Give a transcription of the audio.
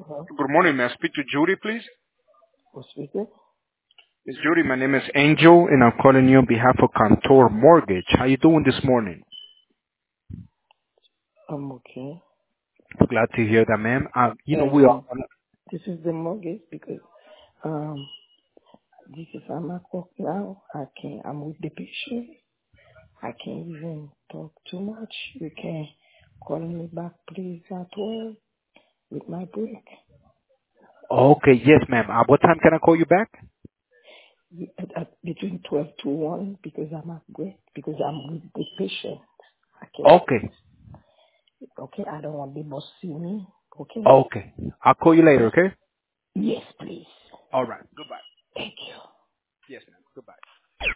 Uh-huh. Good morning. May I speak to Judy, please? Who's speaking? Miss Judy, my name is Angel, and I'm calling you on behalf of Contour Mortgage. How you doing this morning? I'm okay. Glad to hear that, ma'am. We are. And this is the mortgage because um this is I'm at work now. I'm with the patient. I can't even talk too much. You can call me back please at 12 with my break. Okay, yes, ma'am. What time can I call you back? Between 12 to 1 because I'm at break because I'm with the patient. I can't. Okay, Okay, I don't want the boss see me. Okay? okay. I'll call you later, okay? Yes, please. All right. Goodbye. Thank you. Yes, ma'am. Goodbye.